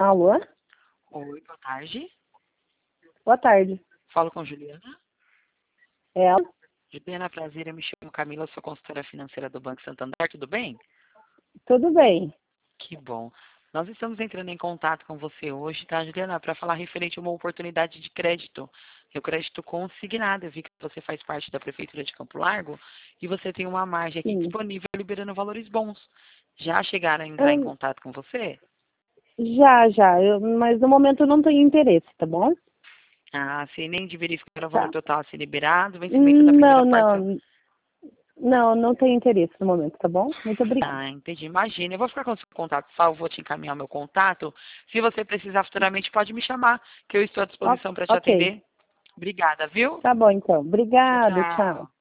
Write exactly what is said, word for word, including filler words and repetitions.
Alô? Oi, boa tarde. Boa tarde. Falo com Juliana. É ela? Juliana, prazer, eu me chamo Camila, sou consultora financeira do Banco Santander, tudo bem? Tudo bem. Que bom. Nós estamos entrando em contato com você hoje, tá, Juliana, para falar referente a uma oportunidade de crédito. É o crédito consignado. Eu vi que você faz parte da Prefeitura de Campo Largo e você tem uma margem aqui Sim. disponível liberando valores bons. Já chegaram a entrar em Eu- contato com você? já, já. Eu- mas no momento eu não tenho interesse, tá bom? Ah, sim, nem de verificar o valor Tá. total a ser liberado, vencimento da primeira Não, parcela. não. Não, não tenho interesse no momento, tá bom? Muito obrigada. Ah, entendi. Imagina, eu vou ficar com o seu contato salvo, vou te encaminhar o meu contato. Se você precisar futuramente, pode me chamar, que eu estou à O- disposição para te ok. atender. Obrigada, viu? Tá bom, então. Tchau, Obrigada, tchau. tchau.